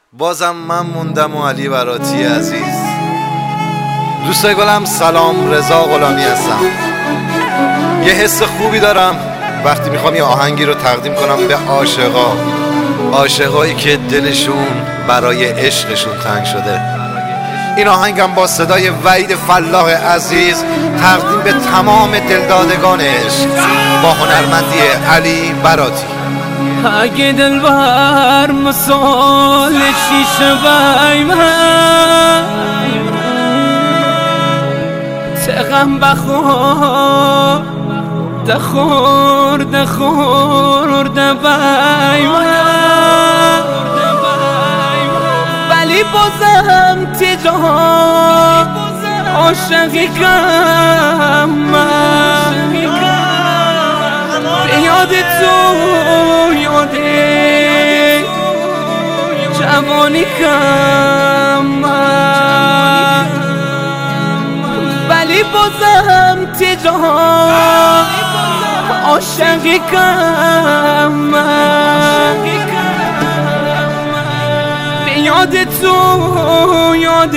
بازم من موندم و علی براتی عزیز. دوستای گلم سلام، رضا غلامی هستم. یه حس خوبی دارم وقتی میخوام یه آهنگی رو تقدیم کنم به عاشقایی که دلشون برای عشقشون تنگ شده. این آهنگم با صدای وحید فلاح عزیز تقدیم به تمام دلدادگان عشق با هنرمندی علی براتی. اگه دلبر مثال شیشه بای من تغم بخور دخور بای من ولی بازم تجا عاشقی کم من یاد تو یاد جوانی کم من ولی بازم تجا عاشقی کم من یاد تو یاد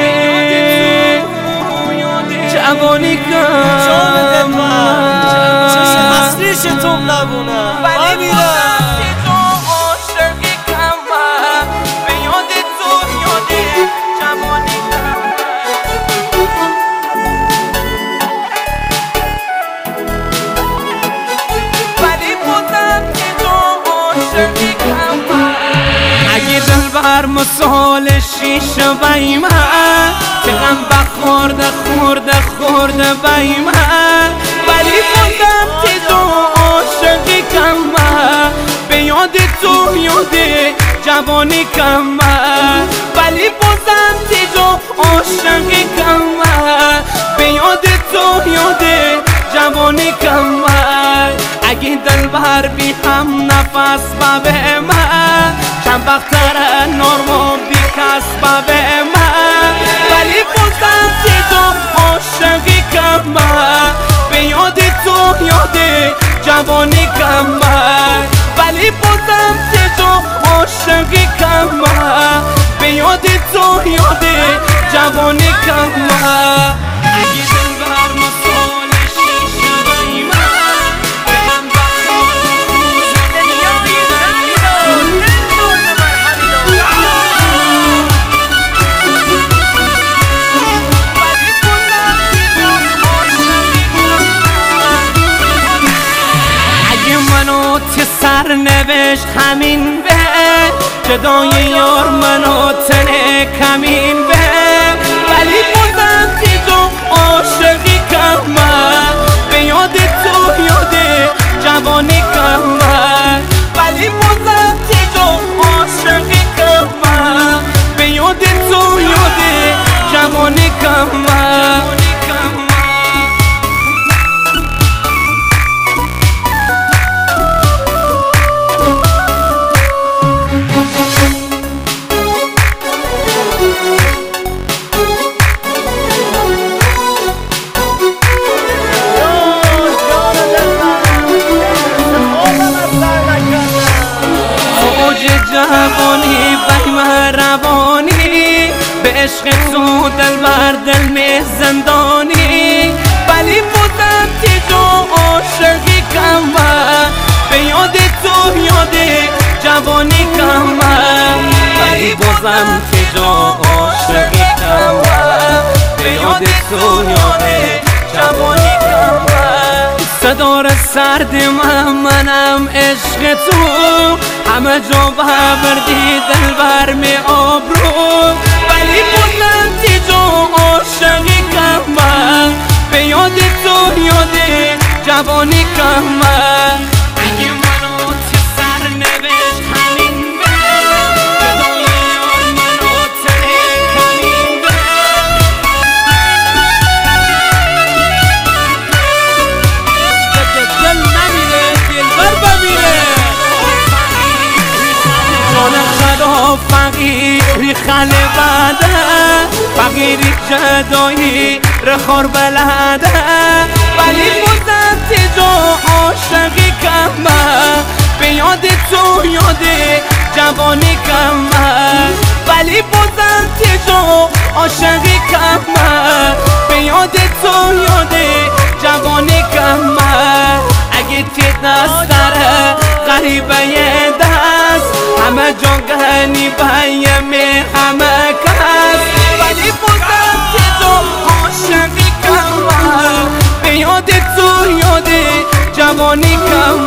جوانی کم من اصلیش تو نبونه ولی بازم تجا عاشقی کم من به یاد تو یاد جوانی کم ولی بازم تجا عاشقی کم من اگه دلبر مثال شیشه بای من تغم خورده بای من ولی بازم تجا عاشقی کم من به یاد تو یاد جوانی کم من ولی بازم تجا عاشقی کم من به یاد تو یاد جوانی کم من اگه دلبر بی هم نفس به من کم بختر نرم بی کس به من ولی بازم تجا عاشقی کم من به یاد تو یاد جوانی کم من ولی بازم تجا عاشقی کم من به یاد تو یاد جوانی کم من اگه دلبر مثال شیشه بای من بهم سر نوشت همین به جدای یار منو تنه کمین به ولی بازم تجا عاشقی کم من به یاد تو یاد جوانی کم من ولی بازم تجا عاشقی کم من به یاد تو یاد جوانی کم من جوانی بیم روانی به عشق تو دلبر دل می زندانی ولی بودم تجا عاشقی کم من به یاد تو یاد جوانی کم من ولی بازم تجا عاشقی کم من به یاد تو یاد جوانی کم من صدار سرد منم عشق تو همه جا بردی دلبر می آبرو ولی بازم تجا عاشقی کم من به یاد تو یاد جوانی کم من اگه منو تو سر نوشت همین به جدای یار منو تنه کمین به دل نمیره دلبر بمیره جان خدا فقیری خل بده فقیری جدایی رخور بلده ولی بازم تجا عاشقی کم من به یاد تو یاد جوانی کم من عاشقی کمه به یاد تو یاد جوانی کمه اگه تی دست داره غریبه دست همه جا غریبه می همه کس ولی بازم تی تو عاشقی کمه به یاد تو یاد جوانی کمه